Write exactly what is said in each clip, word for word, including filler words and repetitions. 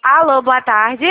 Alô, boa tarde.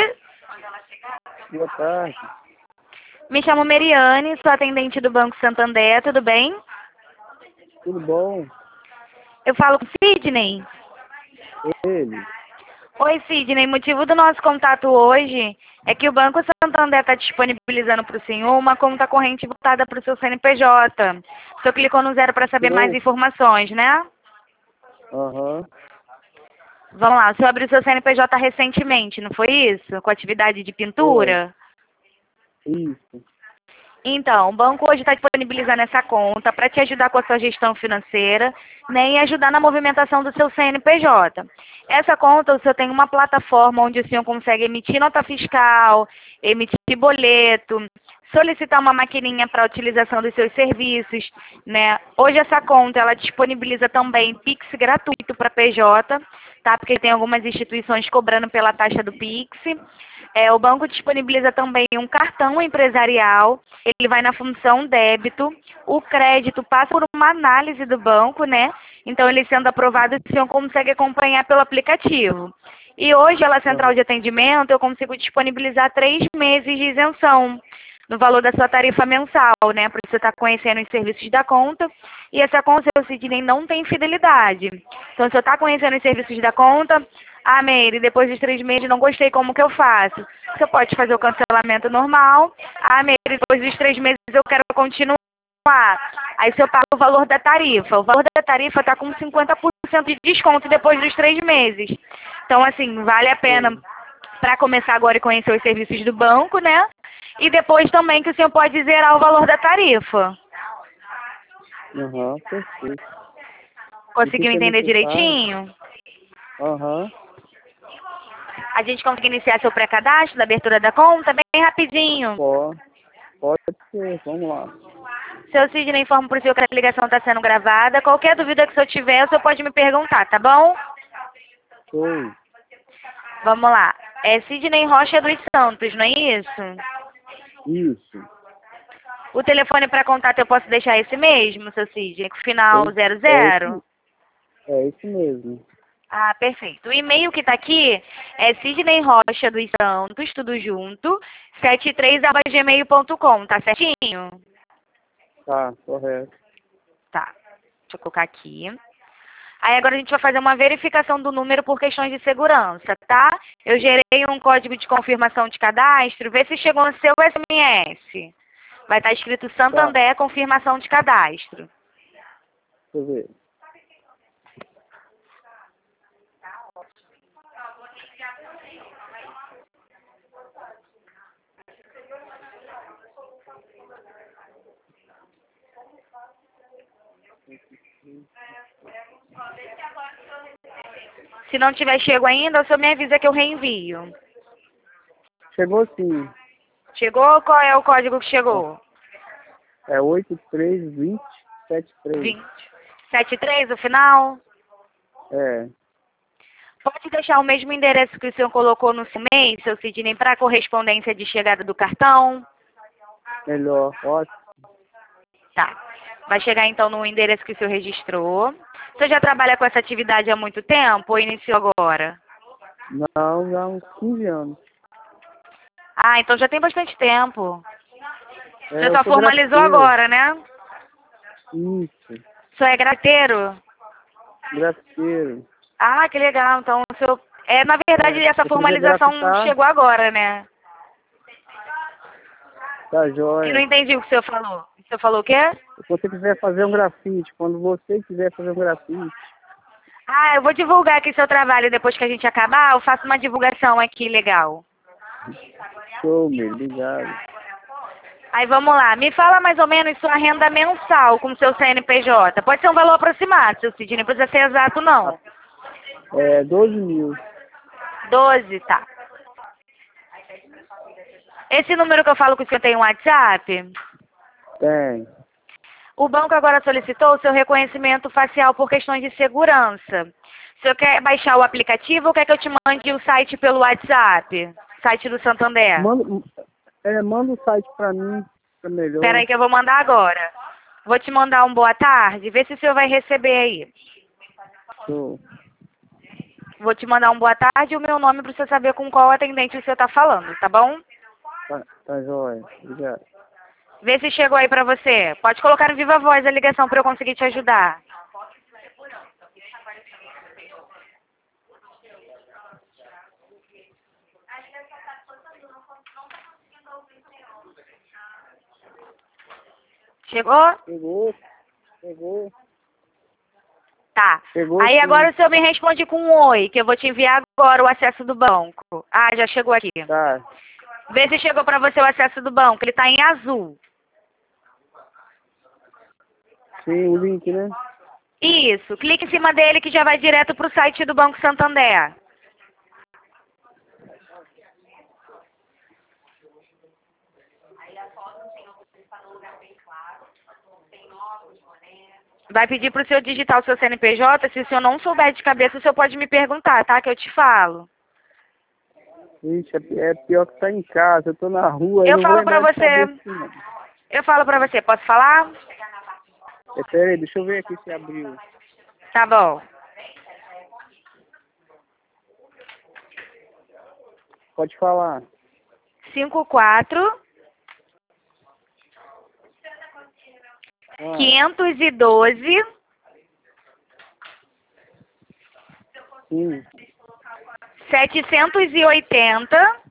Boa tarde. Me chamo Meriane, sou atendente do Banco Santander, tudo bem? Tudo bom? Eu falo com Sidney. Ele? Oi, Sidney. O motivo do nosso contato hoje é que o Banco Santander está disponibilizando para o senhor uma conta corrente voltada para o seu C N P J. O senhor clicou no zero para saber mais Eu? informações, né? Aham. Vamos lá, o senhor abriu seu C N P J recentemente, não foi isso? Com atividade de Foi. pintura? Isso. Então, o banco hoje está disponibilizando essa conta para te ajudar com a sua gestão financeira, né, e ajudar na movimentação do seu C N P J. Essa conta, o senhor tem uma plataforma onde o senhor consegue emitir nota fiscal, emitir boleto, solicitar uma maquininha para a utilização dos seus serviços, né? Hoje essa conta, ela disponibiliza também Pix gratuito para P J, tá? Porque tem algumas instituições cobrando pela taxa do Pix. É, o banco disponibiliza também um cartão empresarial, ele vai na função débito, o crédito passa por uma análise do banco, né? Então, ele sendo aprovado, o senhor consegue acompanhar pelo aplicativo. E hoje, pela central Aham. de atendimento, eu consigo disponibilizar três meses de isenção no valor da sua tarifa mensal, né? Para você estar conhecendo os serviços da conta. E essa conta, seu Sidney, não tem fidelidade. Então, se eu estar conhecendo os serviços da conta, ah, Meire, depois dos três meses não gostei, como que eu faço? Você pode fazer o cancelamento normal. Ah, Meire, depois dos três meses eu quero continuar. Aí você paga o valor da tarifa. O valor da tarifa está com cinquenta por cento de desconto depois dos três meses. Então, assim, vale a pena Foi. para começar agora e conhecer os serviços do banco, né? E depois também que o senhor pode zerar o valor da tarifa. Aham, perfeito. E o que Conseguiu que é entender necessário? direitinho? Aham. A gente consegue iniciar seu pré-cadastro da abertura da conta bem rapidinho. Pode. Pode ser. Vamos lá. Seu Sidney, informa para o senhor que a ligação está sendo gravada. Qualquer dúvida que o senhor tiver, o senhor pode me perguntar, tá bom? Show. Vamos lá. É Sidney Rocha dos Santos, não é isso? Isso. O telefone para contato eu posso deixar esse mesmo, seu Sidney, com o final É, zero é zero? esse, é esse mesmo. Ah, perfeito. O e-mail que está aqui é Sidney Rocha dos Santos, tudo junto, setenta e três arroba gmail ponto com, tá certinho? Tá, correto. Tá. Deixa eu colocar aqui. Aí agora a gente vai fazer uma verificação do número por questões de segurança, tá? Eu gerei um código de confirmação de cadastro, vê se chegou no seu S M S. Vai estar escrito Tá. Santander confirmação de cadastro. Deixa eu ver. Se não tiver chego ainda, o senhor me avisa que eu reenvio. Chegou sim. Chegou? Qual é o código que chegou? É oito três dois zero sete três. vinte. setenta e três o final? É. Pode deixar o mesmo endereço que o senhor colocou no seu e-mail, seu Sidney, para correspondência de chegada do cartão? Melhor. Ótimo. Tá. Vai chegar então no endereço que o senhor registrou. O senhor já trabalha com essa atividade há muito tempo ou iniciou agora? Não, já há uns quinze anos. Ah, então já tem bastante tempo. O É, senhor eu só sou formalizou grafiteiro. agora, né? Isso. O senhor é grafiteiro? Grafiteiro. Ah, que legal. Então o senhor... É, na verdade, É, se essa você quiser formalização grafitar, chegou agora, né? tá Eu não joia. entendi o que o senhor falou. O senhor falou o quê? Se você quiser fazer um grafite, quando você quiser fazer um grafite, Ah, eu vou divulgar aqui seu trabalho depois que a gente acabar. Eu faço uma divulgação aqui legal. show, meu, obrigado. Aí vamos lá. Me fala mais ou menos sua renda mensal com seu C N P J. Pode ser um valor aproximado, seu Sidney. Não precisa ser exato, não. É, doze mil. Doze, tá. Esse número que eu falo que o senhor tem um WhatsApp, Tem. o banco agora solicitou o seu reconhecimento facial por questões de segurança. O senhor quer baixar o aplicativo ou quer que eu te mande o site pelo WhatsApp? Site do Santander. Manda, é, manda o site pra mim, pra Espera melhor. aí que eu vou mandar agora. Vou te mandar um boa tarde, vê se o senhor vai receber aí. Show. Vou te mandar um boa tarde e o meu nome para você saber com qual atendente você está falando, tá bom? Tá, tá jóia. Obrigado. Vê se chegou aí para você. Pode colocar no viva voz a ligação para eu conseguir te ajudar. Chegou? Chegou. Chegou. Tá. Chegou Aí sim. agora o senhor me responde com um oi, que eu vou te enviar agora o acesso do banco. Ah, já chegou aqui. Tá. Vê se chegou para você o acesso do banco. Ele tá em azul. Sim, o link, né? Isso. Clique em cima dele que já vai direto pro site do Banco Santander. Vai pedir pro senhor digitar o seu C N P J. Se o senhor não souber de cabeça, o senhor pode me perguntar, tá? Que eu te falo. Ixi, é é pior que tá em casa. Eu tô na rua. Eu não falo vou pra lembrar de você. cabeça, não. Eu falo pra você. Posso falar? É, pera aí, deixa eu ver aqui se abriu. Tá bom. Pode falar. cinco quatro Ah, quinhentos e doze sim. setecentos e oitenta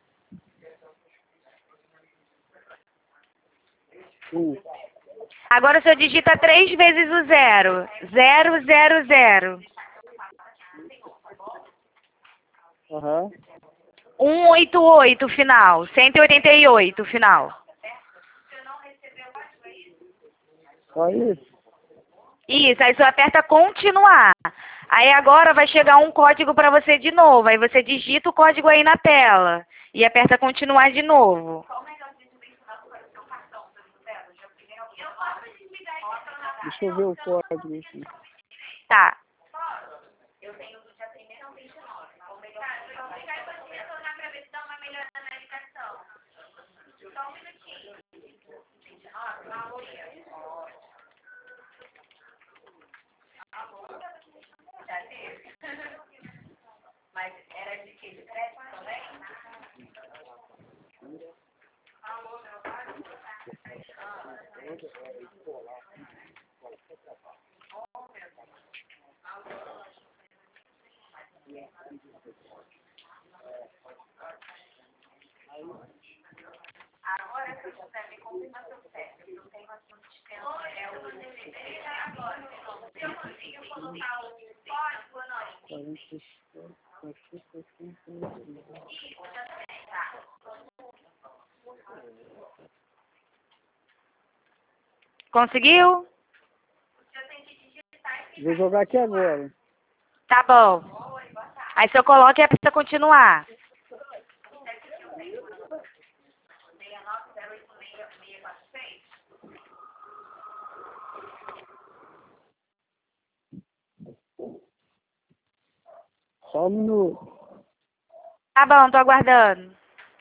Sim. Agora o senhor digita três vezes o zero. Zero, zero, zero. Aham. cento e oitenta e oito final. cento e oitenta e oito final. Só isso? Isso, aí você aperta continuar. Aí agora vai chegar um código para você de novo. Aí você digita o código aí na tela. E aperta continuar de novo. Deixa eu ver o código aqui. Tá. Conseguiu? Vou jogar aqui agora. Tá bom. Aí você coloca e aperta continuar. Só um minuto. Tá bom, tô aguardando.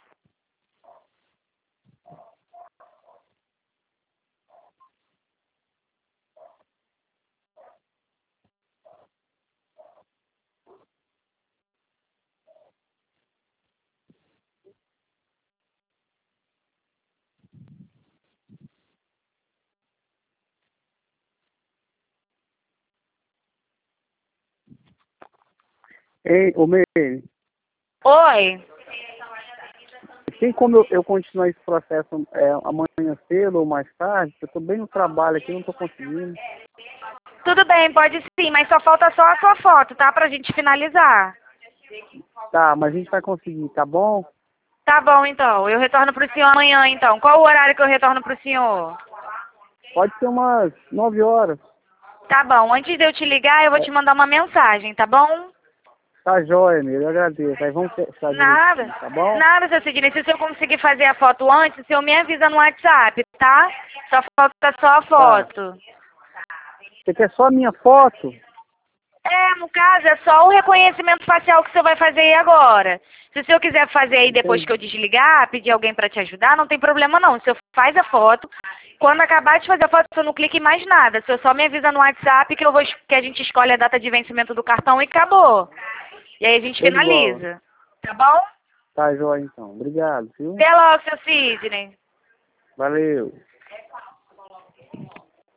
Ei, ô Meire, Oi. tem como eu, eu continuar esse processo é, amanhã cedo ou mais tarde? Eu tô bem no trabalho aqui, não tô conseguindo. Tudo bem, pode sim, mas só falta só a sua foto, tá? Pra gente finalizar. Tá, mas a gente vai conseguir, tá bom? Tá bom, então. Eu retorno pro senhor amanhã, então. Qual o horário que eu retorno pro senhor? Pode ser umas nove horas. Tá bom. Antes de eu te ligar, eu vou te mandar uma mensagem, tá bom? Tá jóia, Meire, eu agradeço. Aí vamos fechar Nada. direitinho, tá bom? Nada, seu Sidney. Se eu conseguir fazer a foto antes, o senhor me avisa no WhatsApp, tá? Só falta só a foto. Você quer só a minha foto? É, no caso, é só o reconhecimento facial que você vai fazer aí agora. Se o senhor quiser fazer aí depois que eu desligar, pedir alguém para te ajudar, não tem problema não. O senhor faz a foto. Quando acabar de fazer a foto, o senhor não clica em mais nada. O senhor só me avisa no WhatsApp que, eu vou, que a gente escolhe a data de vencimento do cartão e acabou. E aí a gente Show de bola. finaliza. Tá bom? Tá, joia, então. Obrigado, viu? Até logo, seu Sidney. Valeu.